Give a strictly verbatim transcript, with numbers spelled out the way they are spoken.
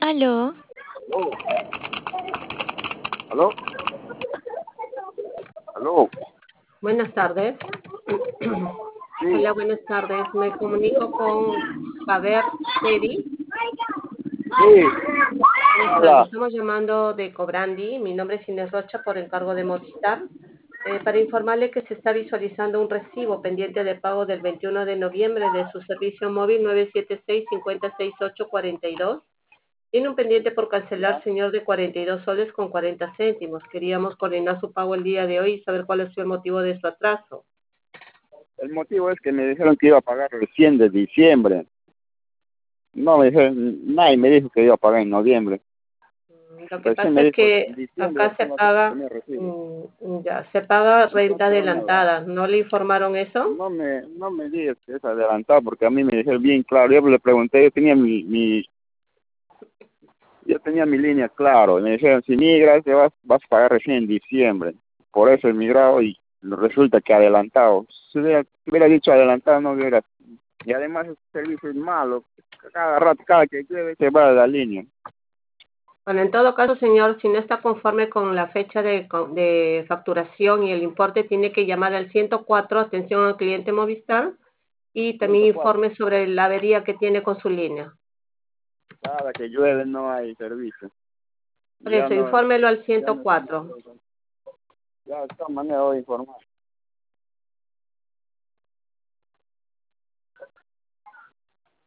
Aló. Aló. Aló. Aló. Buenas tardes. Sí, Hola, buenas tardes. Me comunico con Javier Seri. sí. ¿Cómo está? Le Hola. estamos llamando de Cobrandi. Mi nombre es Inés Rocha por encargo de Movistar. Eh, para informarle que se está visualizando un recibo pendiente de pago del veintiuno de noviembre de su servicio móvil nueve siete seis, cinco seis ocho, cuatro dos. Tiene un pendiente por cancelar, Ya. señor, de cuarenta y dos soles con cuarenta céntimos. Queríamos coordinar su pago el día de hoy y saber cuál es el motivo de su atraso. El motivo es que me dijeron que iba a pagar recién de diciembre. No me dijeron, nadie me dijo que iba a pagar en noviembre. Lo que Recién pasa me es dijo que en diciembre acá se recién vas a paga, tener recibo. mm, ya, se paga No renta pasó nada. adelantada. ¿No le informaron eso? No me, no me digas que es adelantado porque a mí me dijeron bien claro. Yo le pregunté, yo tenía mi, mi yo tenía mi línea claro. Y me dijeron, si migras, te vas, vas a pagar recién en diciembre. Por eso he migrado y resulta que adelantado. Si hubiera, si hubiera dicho adelantado, no hubiera. Y además el servicio es malo. Cada rato, cada que llueve, se va de la línea. Bueno, en todo caso, señor, si no está conforme con la fecha de, con- de facturación y el importe, tiene que llamar al ciento cuatro, atención al cliente Movistar, y también ciento cuatro. informe sobre la avería que tiene con su línea. Cada que llueve no hay servicio. Por Ya eso, no, infórmelo al ya ciento no estamos. cuatro. Ya de esta manera voy a informar.